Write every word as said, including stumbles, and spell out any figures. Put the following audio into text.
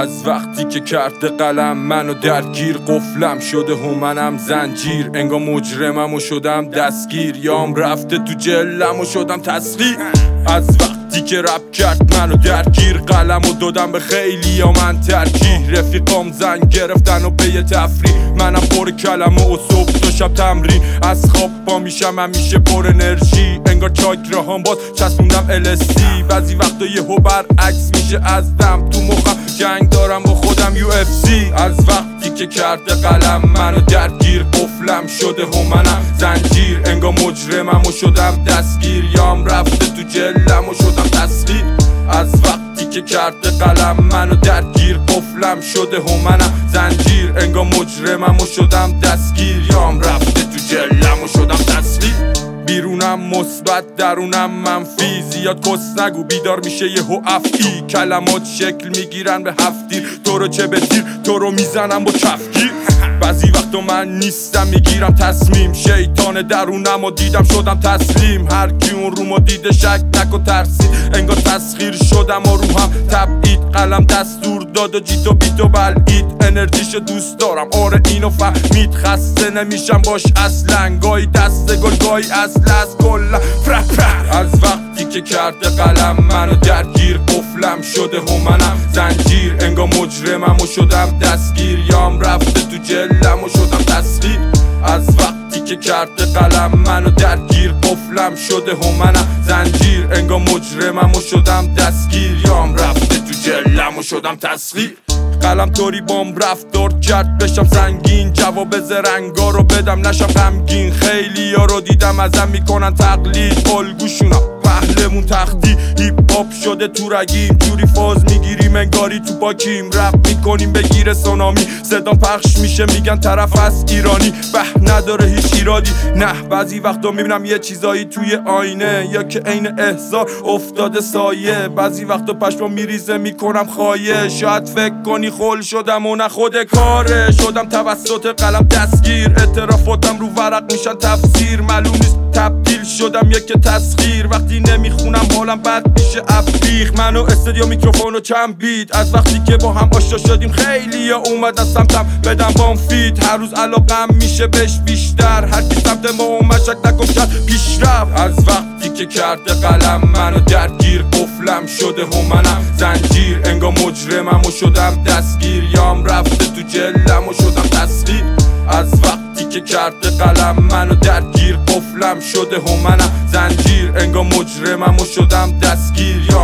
از وقتی که کرده قلم منو درگیر، قفلم شده هومنم زنجیر، انگار مجرمم و شدم دستگیر، یام رفته تو جلم و شدم تسخیر. از وقتی که رپ کرد منو درگیر، قلم و دادم به خیلی یا من ترکیح، رفیقام زنگ گرفتن و به یه تفریح، منم پر کلمه و صبح تا شب تمرین، از خواب پا میشم همیشه پر انرژی، انگار چاکراهام باز چسبوندم ال اس دی، بعضی وقتا یهو برعکس میشه از دم، تو مخم جنگ دارم با خودم یو اف سی. از وقتی که کرده قلم منو درگیر، قفلم شده هومنم زنجیر، انگار مجرمم و شدم دستگیر، یام رفته تو جلم و شدم تسخیر. از وقتی که کرده قلم منو درگیر، قفلم شده هومنم زنجیر، انگار مجرمم و شدم دستگیر، یام رفته تو جلم و شدم تسخیر. بیرونم مثبت درونم منفی، زیاد کس نگو بیدار میشه یهو افعی، کلمات شکل میگیرن به هفتیر، تو رو چه به تیر تو رو میزنم با کفگیر. بعضی وقتا من نیستم میگیرم تصمیم، شیطان درونم و دیدم شدم تسلیم، هر کی اون رومو دیده شک نکو ترسید، انگار تسخیر شدم و روحم تبعید، قلم دستور داد و جیت و بیت و بلعید، انرژیشو دوست دارم آره اینو فهمید، خسته نمیشم باش اصلا، گاهی دست گل گاهی اصل از کلا فرح فرح. از وقتی که کرده قلم منو درگیر، قفلم شده هومنم زنجیر، انگار مجرمم و شدم دستگیر، یام رفته تو جلم و شدم تسخیر. از وقتی که کرده قلم منو درگیر، قفلم شده هومنم زنجیر، انگار مجرمم و شدم دستگیر، یام رفته تو جلم و شدم تسخیر. قلم طوری بام رفتار کرد بشم سنگین، جواب زرنگا رو بدم نشم غمگین، خیلی ها رو دیدم ازم میکنن تقلید، الگوشونم پهلمون تختی، هیپ هاپ شده تو رگیم، جوری فاز میگیریم انگاری تو پاکیم، رپ میکنیم بگیره سونامی، صدام پخش میشه میگن طرف از ایرانی، به نداره هیچ ایرادی نه. بعضی وقتا میبینم یه چیزایی توی آینه، یا که عین احضار افتاده سایه، بعضی وقتا پشمام میریزه میکنم خایه، شاید فکر کنی خول شدم و نه خود کاره، شدم توسط قلم دستگیر، اعترافاتم رو ورق میشن تفسیر، معلوم نیست تبدیل شدم یک تسخیر، وقتی نمیخونم حالم بد میشه ابریخ، منو استدیو میکروفون و چند بیت، از وقتی که با هم آشنا شدیم خیلی یا اومدن سمتم بدم بام فیت، هر روز علاقم میشه بهش بیشتر، هر کی سمت ما اومد شک نکن کرد پیشرفت. از وقتی که کرده قلم منو درگیر، قفلم شده هومنم زنجیر، انگار مجرمم و شدم دستگیر، یام رفته تو جلم و شدم تسخیر. از وقتی که کرده قلم منو درگیر، قفلم شده هومنم زنجیر، انگار مجرمم و شدم دستگیر.